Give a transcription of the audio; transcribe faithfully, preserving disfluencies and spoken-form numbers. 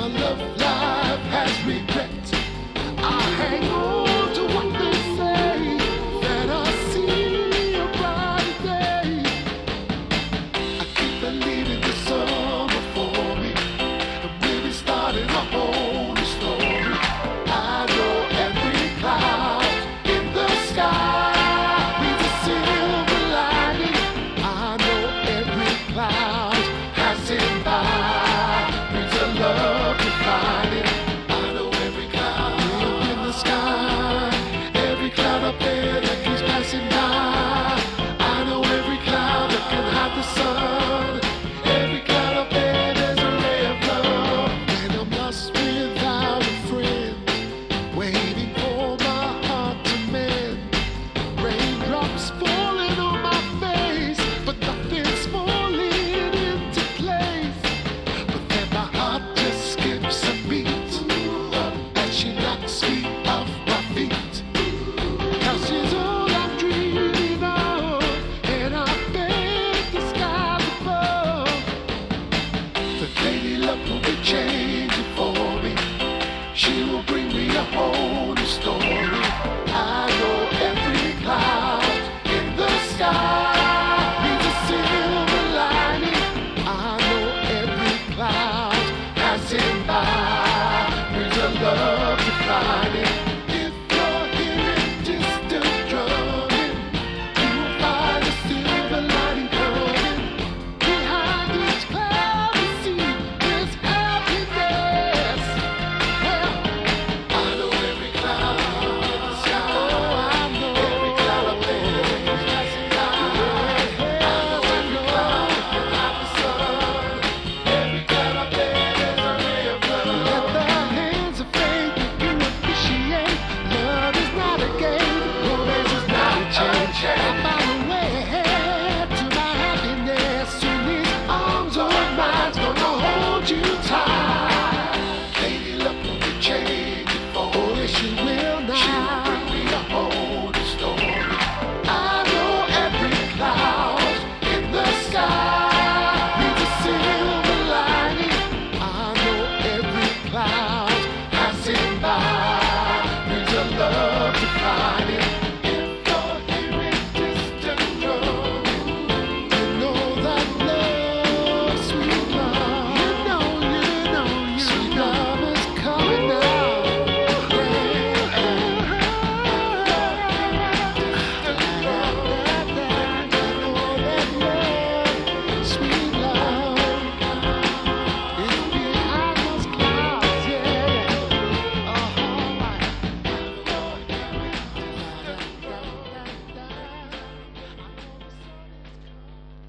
my love life has regret. I hang on to what they say, that I see a brighter day. I keep believing the sun before me, and maybe starting a whole new story. I know every cloud in the sky needs a silver lining. I know every cloud passing by brings a love to find it. I know every cloud in the sky, every cloud up there that keeps passing by. I know every cloud that can hide the sun. Every cloud up there, there's a ray of love. When I'm lost without a friend, waiting for my heart to mend. Raindrops falling on my face, but nothing's falling into place. But then my heart just skips a beat as she knocks me off my feet. Now she's all I'm dreaming of, and I beg the skies above. The lady love will be changing for me. She will bring me a whole new story. I know every cloud in the sky needs a silver lining. I know every cloud passing by brings a love